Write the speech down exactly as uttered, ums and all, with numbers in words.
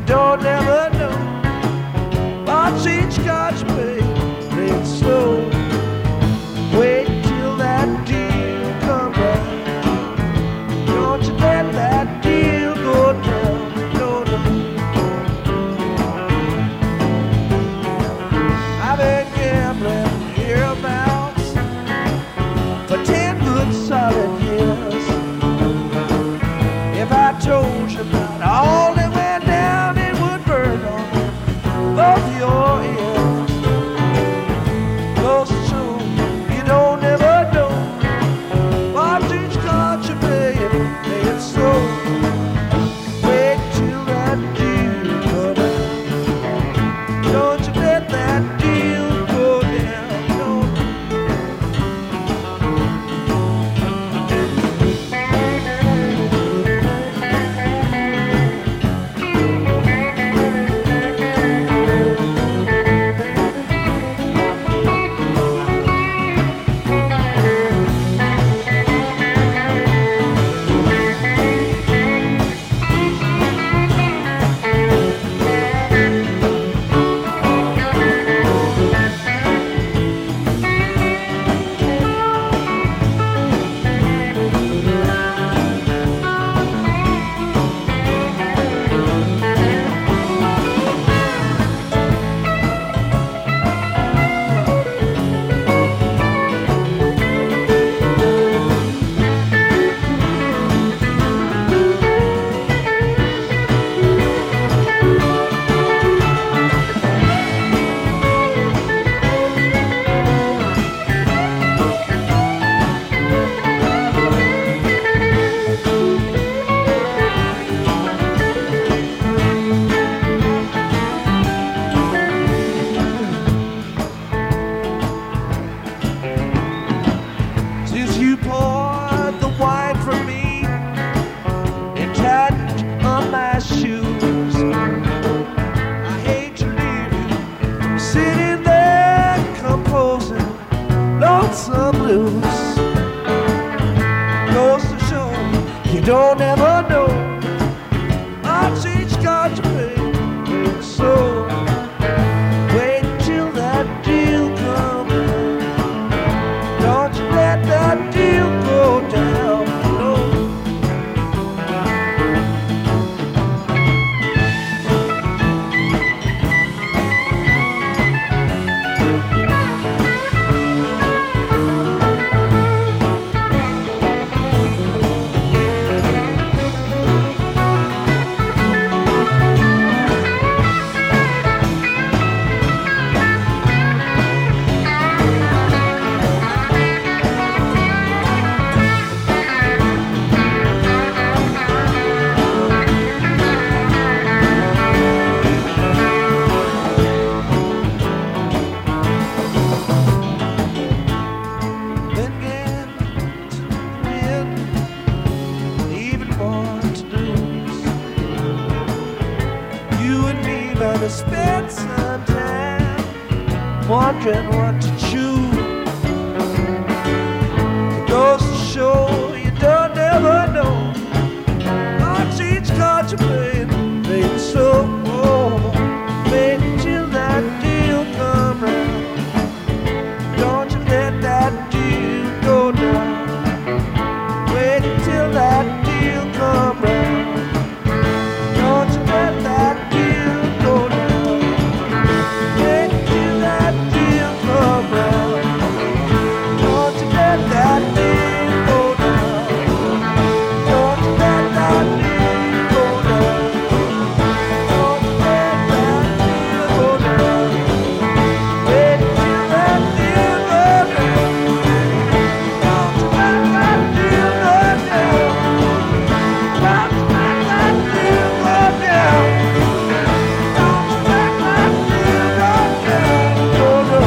don't ever know. Watch each Scotch play, play it slow. Wait till that deal comes round. Don't you let that deal go down. No, no. I've been gambling hereabouts for ten good solid years. If I told you about all that went down, it would burn on both your ears. Goes to show you don't ever know. Watch each card you play it, play it slow. Wait till that deal comes out. Don't you let that deal go down. No. Since you poured the wine for me and tightened on my shoes, I hate to leave you sitting there composing lonesome blues. Goes to show you don't ever know. Watch each card you play, play it slow. Wait till that deal comes out. Don't you let that deal go down. No. Been getting to win, even more to lose. You and me better spend some time wondering what to choose. It goes to show you don't ever know. Watch each card you play, play it slow. Wait till that deal comes round. Don't you let that deal go down. Wait till that deal comes round. Don't you let that deal go down. Wait till that deal comes round. Don't you let that deal go down. Don't you let that deal go down. Don't you let that deal go down. Wait till that deal goes down. Don't you let that deal go down. Don't you let that deal go down. Don't you let that deal go down. No, no.